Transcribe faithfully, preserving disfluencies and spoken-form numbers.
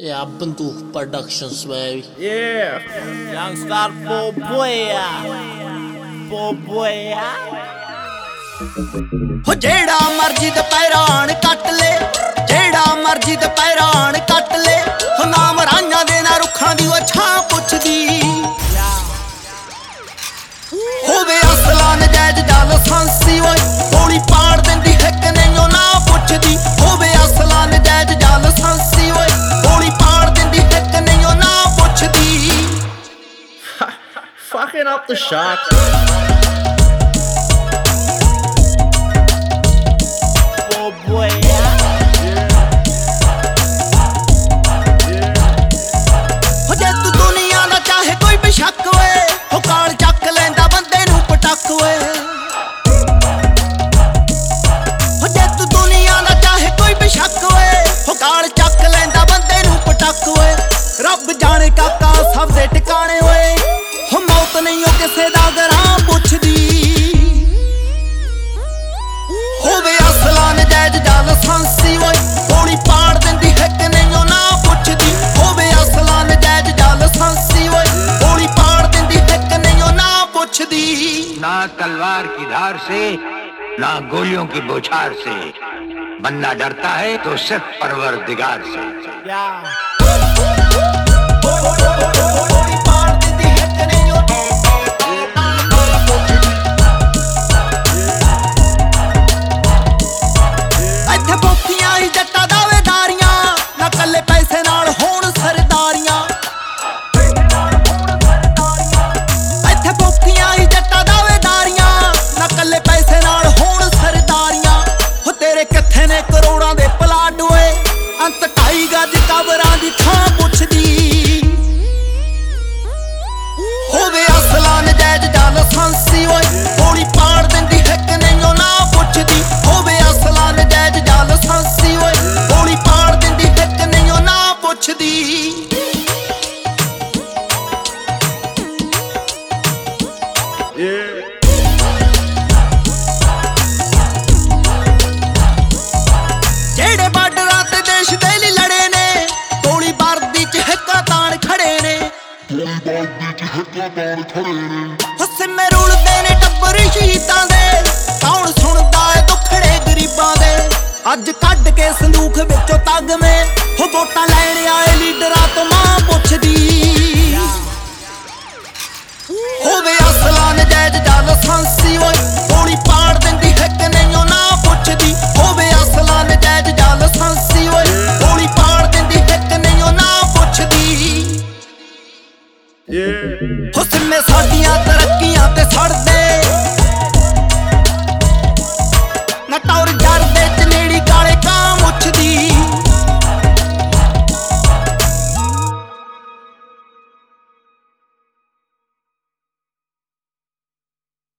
Yeah, Bantu Productions, baby. Yeah, Youngstar Boboya, Boboya. ਹੋ ਜਿਹੜਾ ਮਰਜੀ ਦੁਪਹਿਰਾਨ ਕੱਟ ਲੈ, ਜਿਹੜਾ ਮਰਜੀ ਦੁਪਹਿਰਾਨ ਕੱਟ ਲੈ, ਹੋ ਨਾਮ ਰਾਈਆਂ ਦੇ ਨਾ ਰੁੱਖਾਂ ਦੀ ਉਹ ਛਾਂ ਪੁੱਛਦੀ ਹੋਵੇ ਅਸਲਾਂ ਨਜਾਇਜ਼ ਜਾਂ ਲਾਇਸੈਂਸੀ ਓਏ ਗੋਲੀ ਪਾੜ ਦਿੰਦੀ ਹਿੱਕ ਨਹੀਂ ਉਹ ਨਾ ਪੁੱਛਦੀ ਹੋਵੇ ਅਸਲਾਂ ਨਜਾਇਜ਼ ਜਾਂ ਲਾਇਸੈਂਸੀ ਓਏ ਗੋਲੀ ਪਾੜ ਦਿੰਦੀ ਹਿੱਕ ਨਹੀਂ ਉਹ ਨਾ ਪੁੱਛਦੀ Fucking up the shot. ਸ਼ੱਕ ਓਏ ਹੋ ਕਾਲ ਚੱਕ ਲੈਂਦਾ ਬੰਦੇ ਨੂੰ ਪਟਕ ਓਏ ਹੋ ਜੇ ਤੂੰ ਦੁਨੀਆ ਦਾ ਚਾਹੇ ਕੋਈ ਵੀ ਸ਼ੱਕ ਓਏ ਹੋ ਕਾਲ ਚੱਕ ਲੈਂਦਾ ਬੰਦੇ ਨੂੰ ਪਟਕ ਓਏ ਰੱਬ ਜਾਣੇ ਕਾਕਾ ਸਭ ਦੇ ਟਿਕਾਣੇ ਓਏ ਹੋ ਮੌਤ ਨਹੀਂ ਉਹ ਕਿਸੇ ਦਾ ਗਰਾਂ ਪੁੱਛਦੀ ਹੋਵੇ ਅਸਲਾਂ ਨਜਾਇਜ਼ ਜਾਂ ਲਾਇਸੈਂਸੀ ਓਏ ਗੋਲੀ ਪਾੜ ਦਿੰਦੀ ਹਿੱਕ ਨਹੀਂ ਉਹ ਨਾ ਪੁੱਛਦੀ ਹੋਵੇ ਅਸਲਾਂ ਨਜਾਇਜ਼ ਜਾਂ ਲਾਇਸੈਂਸੀ ਓਏ ना तलवार की धार से ना गोलियों की बौछार से बंदा डरता है तो सिर्फ परवरदिगार से। ਕਰੋੜਾਂ ਦੇ ਪਲਾਟ ਓਏ ਅੰਤ ਢਾਈ ਗੱਜ ਕਬਰਾਂ ਦੀ ਥਾਂ ਪੁੱਛਦੀ ਹੋਵੇ ਅਸਲਾਂ ਨਜਾਇਜ਼ ਜਾਂ ਲਾਇਸੈਂਸੀ ਓਏ ਗੋਲੀ ਪਾੜ ਦਿੰਦੀ ਹਿੱਕ ਨਹੀਂ ਉਹ ਨਾ ਪੁੱਛਦੀ ਹੋਵੇ ਅਸਲਾਂ ਨਜਾਇਜ਼ ਜਾਂ ਲਾਇਸੈਂਸੀ ਓਏ ਗੋਲੀ ਪਾੜ ਦਿੰਦੀ ਹਿੱਕ ਨਹੀਂ ਉਹ ਨਾ ਪੁੱਛਦੀ ਹੱਸੇ ਰੁਲਦੇ ਨੇ ਟੱਬਰ ਸ਼ਹੀਦਾਂ ਦੇ ਕੌਣ ਸੁਣਦਾ ਏ ਦੁੱਖੜੇ ਗਰੀਬਾਂ ਦੇ ਅੱਜ ਕੱਢ ਕੇ ਸੰਦੂਖ ਵਿੱਚੋਂ ਤਗਵੇਂ ਹੋ ਵੋਟਾਂ ਲੈਣ ਆਏ ਲੀਡਰਾਂ ਤੋਂ ਮਾਂ ਪੁੱਛਦੀ ਹੋਵੇ ਅਸਲਾਂ ਨਜਾਇਜ਼ ਜਾਂ ਲਾਇਸੈਂਸੀ ਓਏ ਗੋਲੀ ਪਾੜ ਦਿੰਦੀ ਹਿੱਕ ਨਹੀਂ ਉਹ ਨਾ ਪੁੱਛਦੀ ਹੋਵੇ ਅਸਲਾਂ ਨਜਾਇਜ਼ ਜਾਂ ਲਾਇਸੈਂਸੀ ਓਏ ਗੋਲੀ ਪਾੜ ਦਿੰਦੀ ਹਿੱਕ ਨਹੀਂ ਉਹ ਨਾ ਪੁੱਛਦੀ ਹੁਸਨ ਮੇ ਸਾਡੀਆਂ ਤਰੱਕੀਆਂ ਤੇ ਸੜਦੇ